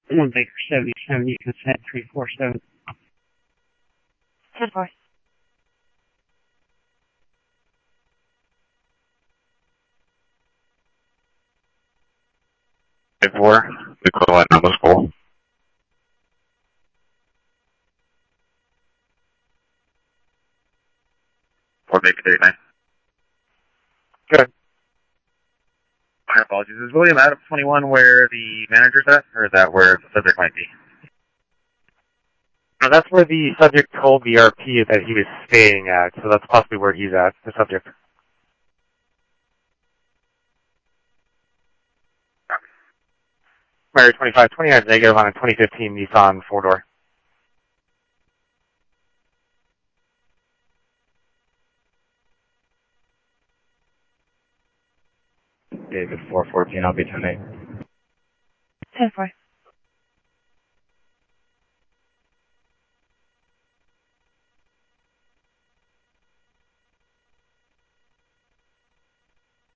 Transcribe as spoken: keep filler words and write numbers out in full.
One Baker seventy-seven, you can set three four seven. ten four. Five four, the equivalent on the school. Four Baker thirty-nine. Good. My apologies. Is William Adams twenty-one where the manager's at, or is that where the subject might be? Now that's where the subject told the R P that he was staying at, so that's possibly where he's at, the subject. Mary twenty-five twenty has negative on a twenty fifteen Nissan four-door. David four fourteen, I'll be ten eight. ten four.